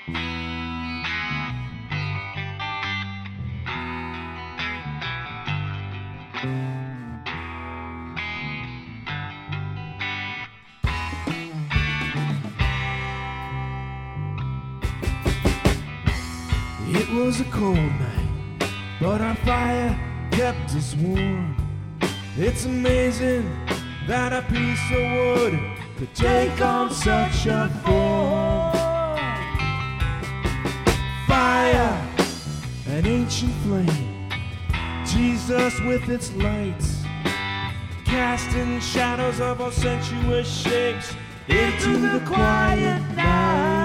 It was a cold night, but our fire kept us warm. It's amazing that a piece of wood could take on such a form. Fire, an ancient flame, Jesus with its lights, casting shadows of all sensuous shapes into the quiet night.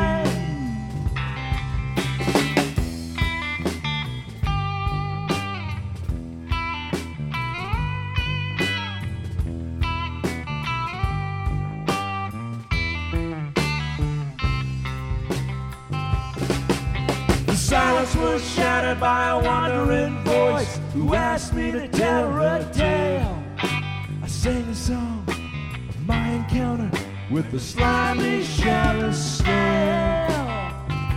Silence was shattered by a wandering voice who asked me to tell her a tale. I sang a song of my encounter with the slimy shallow snail.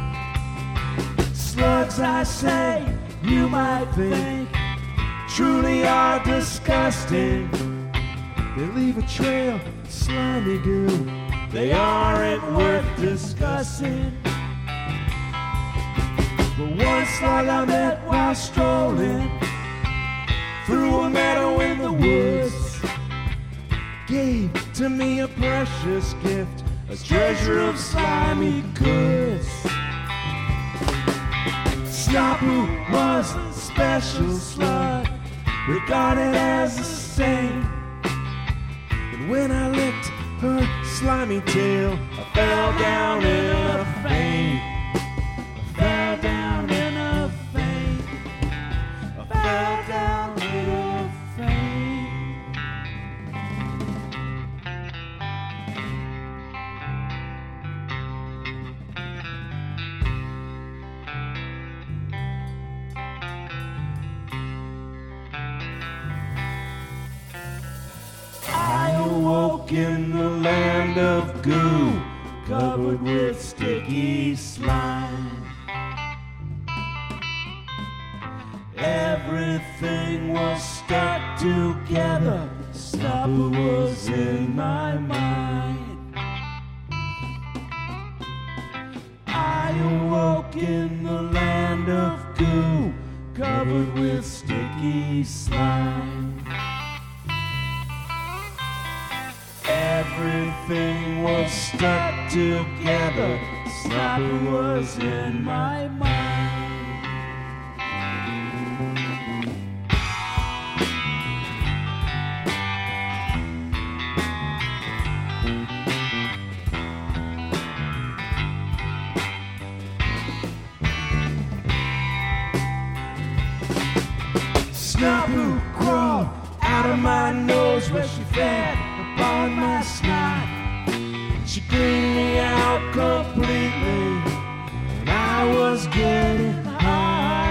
Slugs, I say, you might think, truly are disgusting. They leave a trail of slimy goo. They aren't worth discussing. But one slug I met while strolling through a meadow in the woods gave to me a precious gift, a treasure of slimy goods. Snapu was a special slug, regarded as a saint. And when I licked her slimy tail, I fell down in a faint. In the land of goo, covered with sticky slime. Everything was stuck together, Snapu was in my mind. I awoke in the land of goo, covered with sticky slime. Everything was stuck together, Snapu was in my mind. Snapu crawled out of my nose where she fed upon my snot. She cleaned me out completely, and I was getting high.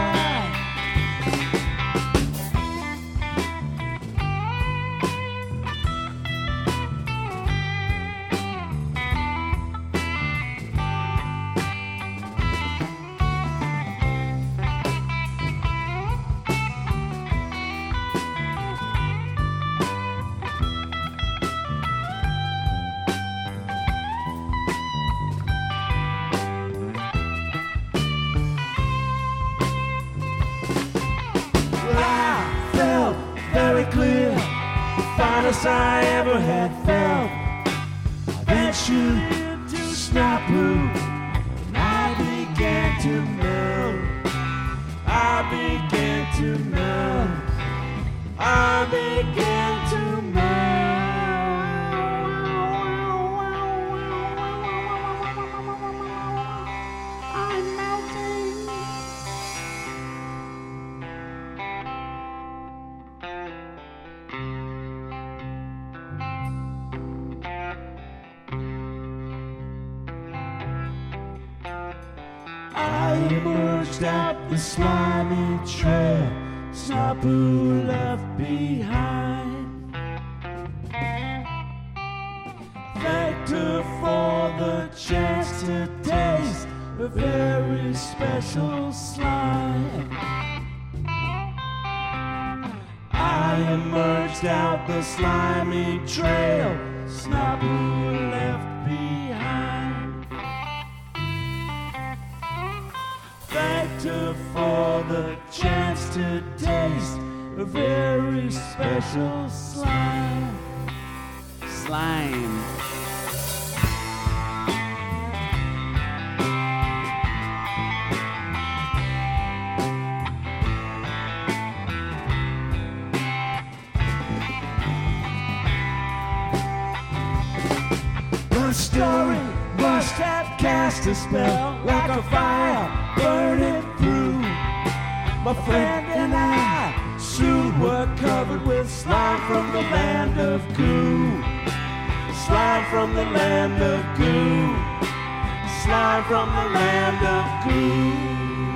Clear, the finest I ever had felt. I ventured into Snapu, and I began to melt. I began to melt. I began to melt. I'm melting. I emerged up the slimy trail Snapu left behind. Thanked her for the chance to taste a very special slime. I emerged out the slimy trail, Snapu left behind. Thanked her for the chance to taste a very special slime. Slime. My story must have cast a spell like a fire burning through. My friend and I soon were covered with slime from the land of goo. Slime from the land of goo. Slime from the land of goo.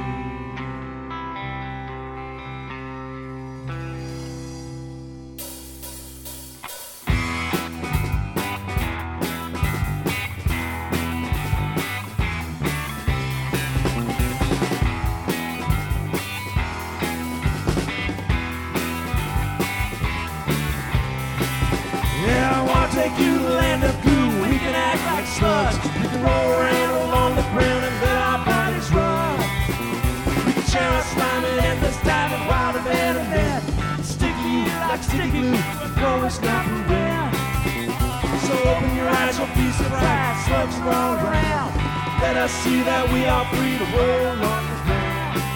Take you to the land of goo. We can act like slugs. We can roll around along the ground and let our bodies run. We can share our slime and endless time and wild abandonment. Stick to you like sticky glue, always not around. So open your eyes, you'll be surprised. Slugs are all around. Let us see that we are free to roll on the ground.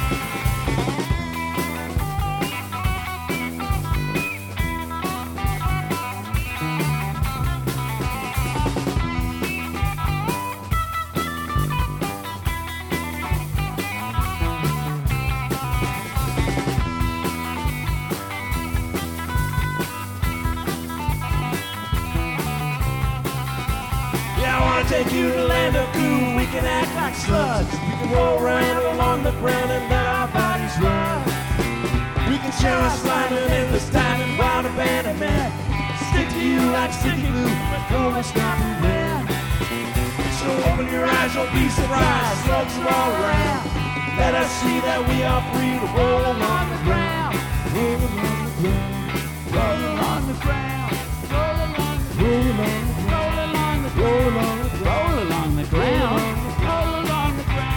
Take you to the land of goo. We can act like slugs. We can roll around along the ground and let our bodies run. We can share our slime and endless time and wild abandonment. Stick to you like sticky glue, but always not around. So open your eyes, you'll be surprised. Slugs are all around. Let us see that we are free to roll along the ground. Roll along the ground. Roll along the ground. Roll along the ground. Roll along the ground. Roll along the ground. Roll along the ground. Roll along the ground.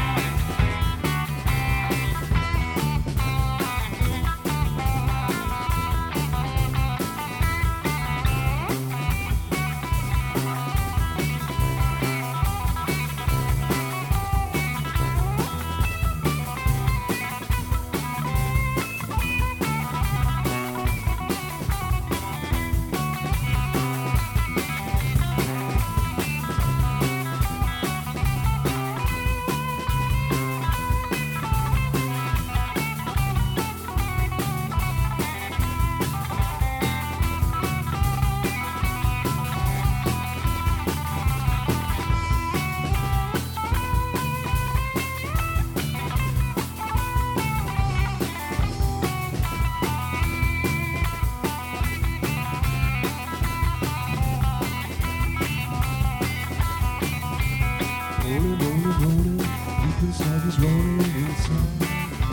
Rolling, deep inside is rolling inside.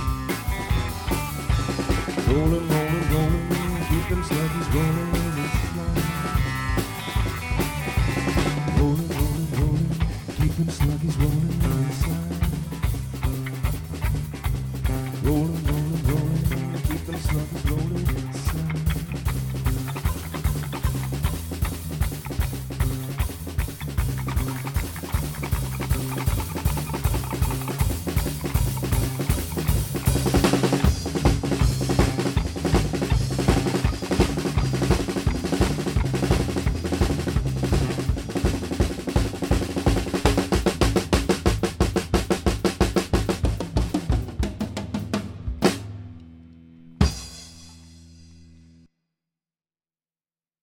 Rolling, deep inside is rolling inside. Rolling, deep inside is rolling inside.